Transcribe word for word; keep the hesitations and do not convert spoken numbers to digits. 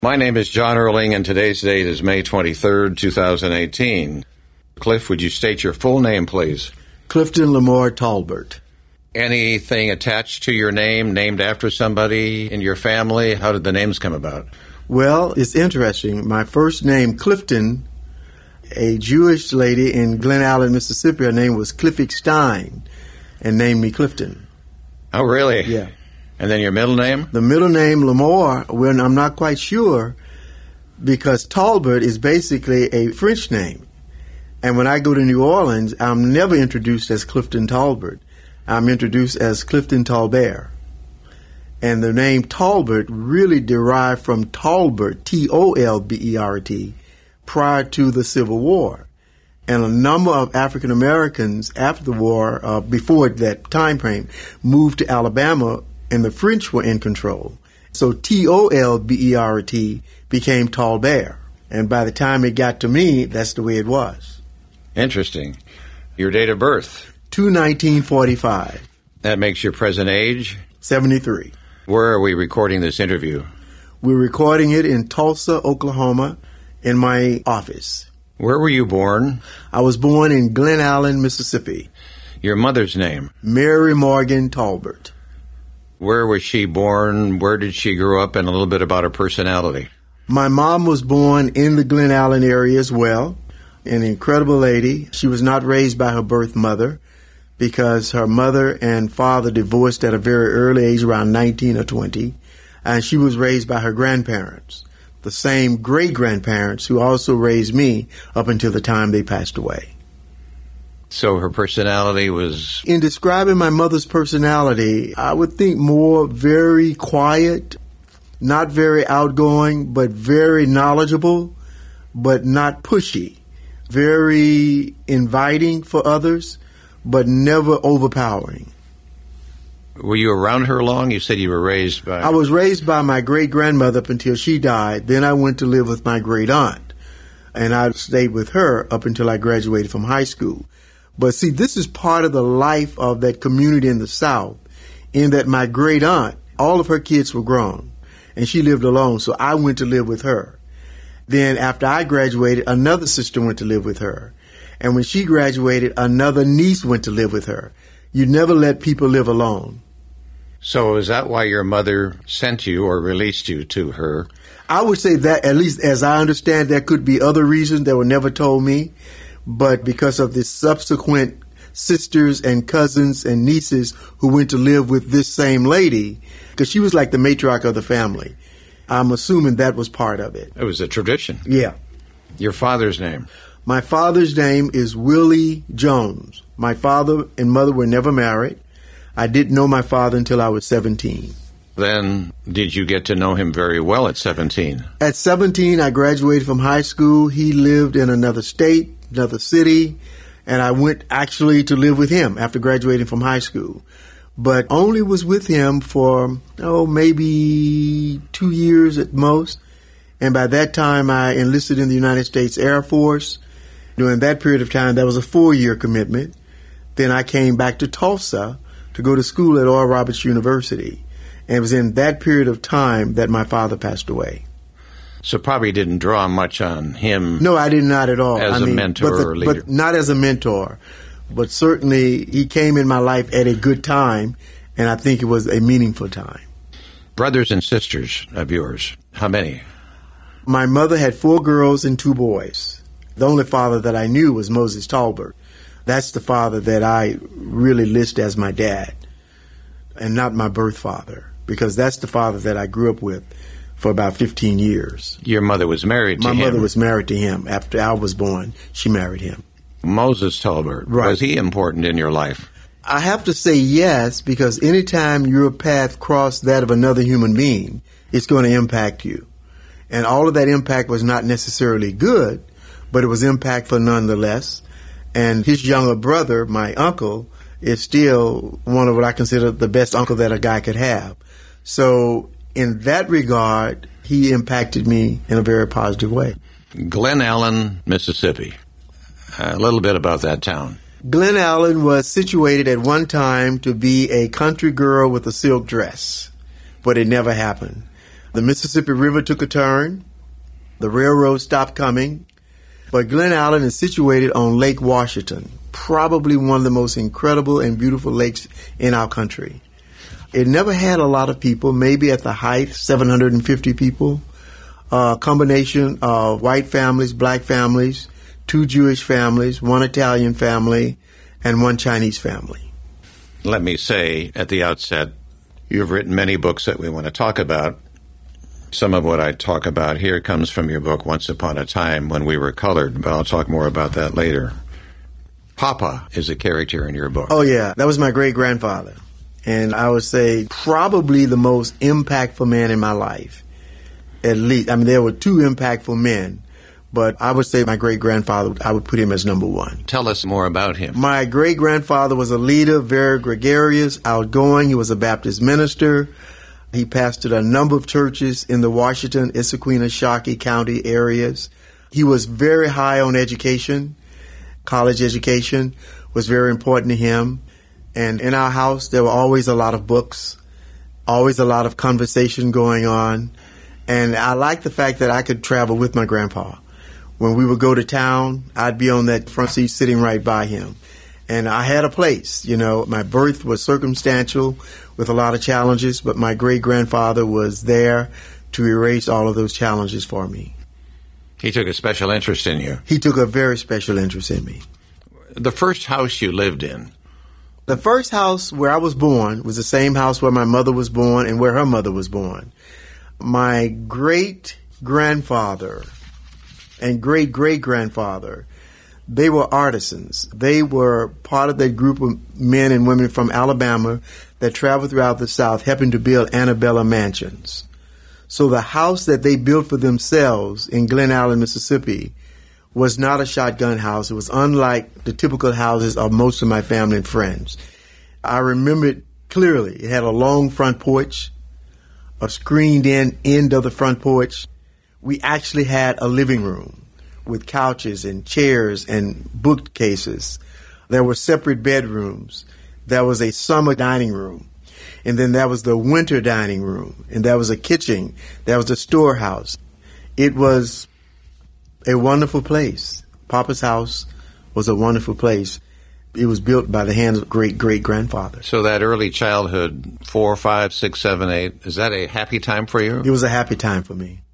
My name is John Erling, and today's date is May twenty-third, two thousand eighteen. Cliff, would you state your full name, please? Clifton Lamar Talbert. Anything attached to your name, named after somebody in your family? How did the names come about? Well, it's interesting. My first name, Clifton, a Jewish lady in Glen Allen, Mississippi, her name was Cliffy Stein, and named me Clifton. Oh, really? Yeah. And then your middle name? The middle name, Lamar, well, I'm not quite sure, because Talbert is basically a French name. And when I go to New Orleans, I'm never introduced as Clifton Talbert. I'm introduced as Clifton Talbert. And the name Talbert really derived from Talbert, T O L B E R T, prior to the Civil War. And a number of African Americans after the war, uh, before that time frame, moved to Alabama, and the French were in control. So T O L B E R T became Talbert. And by the time it got to me, that's the way it was. Interesting. Your date of birth? two nineteen forty-five. That makes your present age? seventy-three. Where are we recording this interview? We're recording it in Tulsa, Oklahoma, in my office. Where were you born? I was born in Glen Allen, Mississippi. Your mother's name? Mary Morgan Talbert. Where was she born? Where did she grow up? And a little bit about her personality. My mom was born in the Glen Allen area as well. An incredible lady. She was not raised by her birth mother because her mother and father divorced at a very early age, around nineteen or twenty. And she was raised by her grandparents, the same great-grandparents who also raised me up until the time they passed away. So her personality was... In describing my mother's personality, I would think more very quiet, not very outgoing, but very knowledgeable, but not pushy. Very inviting for others, but never overpowering. Were you around her long? You said you were raised by... I was raised by my great-grandmother up until she died. Then I went to live with my great-aunt, and I stayed with her up until I graduated from high school. But see, this is part of the life of that community in the South, in that my great-aunt, all of her kids were grown, and she lived alone, so I went to live with her. Then after I graduated, another sister went to live with her. And when she graduated, another niece went to live with her. You never let people live alone. So is that why your mother sent you or released you to her? I would say that, at least as I understand, there could be other reasons that were never told me. But because of the subsequent sisters and cousins and nieces who went to live with this same lady, because she was like the matriarch of the family, I'm assuming that was part of it. It was a tradition. Yeah. Your father's name? My father's name is Willie Jones. My father and mother were never married. I didn't know my father until I was seventeen. Then did you get to know him very well at seventeen? At seventeen, I graduated from high school. He lived in another state, another city, and I went actually to live with him after graduating from high school. But only was with him for, oh, maybe two years at most. And by that time, I enlisted in the United States Air Force. During that period of time, that was a four-year commitment. Then I came back to Tulsa to go to school at Oral Roberts University. And it was in that period of time that my father passed away. So probably didn't draw much on him. No, I did not at all. As I a mean, mentor but the, or leader. But not as a mentor. But certainly he came in my life at a good time, and I think it was a meaningful time. Brothers and sisters of yours, how many? My mother had four girls and two boys. The only father that I knew was Moses Talbert. That's the father that I really list as my dad, and not my birth father, because that's the father that I grew up with for about fifteen years. Your mother was married to my him? My mother was married to him. After I was born, she married him. Moses Talbert, right. Was he important in your life? I have to say yes, because anytime your path crossed that of another human being, it's going to impact you. And all of that impact was not necessarily good, but it was impactful nonetheless. And his younger brother, my uncle, is still one of what I consider the best uncle that a guy could have. So in that regard, he impacted me in a very positive way. Glen Allen, Mississippi. A little bit about that town. Glen Allen was situated at one time to be a country girl with a silk dress, but it never happened. The Mississippi River took a turn. The railroad stopped coming. But Glen Allen is situated on Lake Washington, probably one of the most incredible and beautiful lakes in our country. It never had a lot of people, maybe at the height, seven hundred fifty people. A combination of white families, black families, two Jewish families, one Italian family, and one Chinese family. Let me say at the outset, you've written many books that we want to talk about. Some of what I talk about here comes from your book, Once Upon a Time When We Were Colored, but I'll talk more about that later. Papa is a character in your book. Oh, yeah. That was my great-grandfather. And I would say probably the most impactful man in my life. At least. I mean, there were two impactful men, but I would say my great-grandfather, I would put him as number one. Tell us more about him. My great-grandfather was a leader, very gregarious, outgoing. He was a Baptist minister. He pastored a number of churches in the Washington, Issaquah, Shawnee County areas. He was very high on education. College education was very important to him. And in our house, there were always a lot of books, always a lot of conversation going on. And I liked the fact that I could travel with my grandpa. When we would go to town, I'd be on that front seat sitting right by him. And I had a place. You know, my birth was circumstantial with a lot of challenges, but my great-grandfather was there to erase all of those challenges for me. He took a special interest in you. He took a very special interest in me. The first house you lived in? The first house where I was born was the same house where my mother was born and where her mother was born. My great-grandfather and great-great-grandfather, they were artisans. They were part of that group of men and women from Alabama that traveled throughout the South helping to build antebellum mansions. So the house that they built for themselves in Glen Allen, Mississippi, was not a shotgun house. It was unlike the typical houses of most of my family and friends. I remember it clearly. It had a long front porch, a screened-in end of the front porch. We actually had a living room with couches and chairs and bookcases. There were separate bedrooms. There was a summer dining room. And then there was the winter dining room. And there was a kitchen. There was a storehouse. It was a wonderful place. Papa's house was a wonderful place. It was built by the hands of great-great-grandfather. So that early childhood, four, five, six, seven, eight, is that a happy time for you? It was a happy time for me.